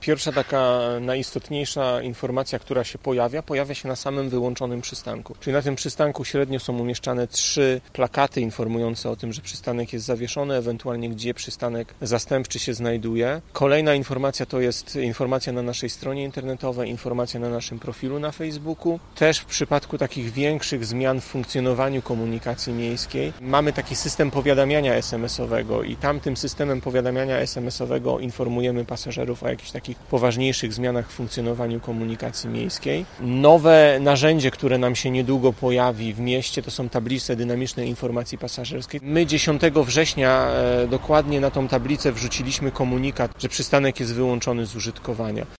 Pierwsza taka najistotniejsza informacja, która się pojawia się na samym wyłączonym przystanku. Czyli na tym przystanku średnio są umieszczane 3 plakaty informujące o tym, że przystanek jest zawieszony, ewentualnie gdzie przystanek zastępczy się znajduje. Kolejna informacja to jest informacja na naszej stronie internetowej, informacja na naszym profilu na Facebooku. Też w przypadku takich większych zmian w funkcjonowaniu komunikacji miejskiej mamy taki system powiadamiania SMS-owego i tamtym systemem powiadamiania SMS-owego informujemy pasażerów o jakichś takich poważniejszych zmianach w funkcjonowaniu komunikacji miejskiej. Nowe narzędzie, które nam się niedługo pojawi w mieście, to są tablice dynamicznej informacji pasażerskiej. My 10 września dokładnie na tą tablicę wrzuciliśmy komunikat, że przystanek jest wyłączony z użytkowania.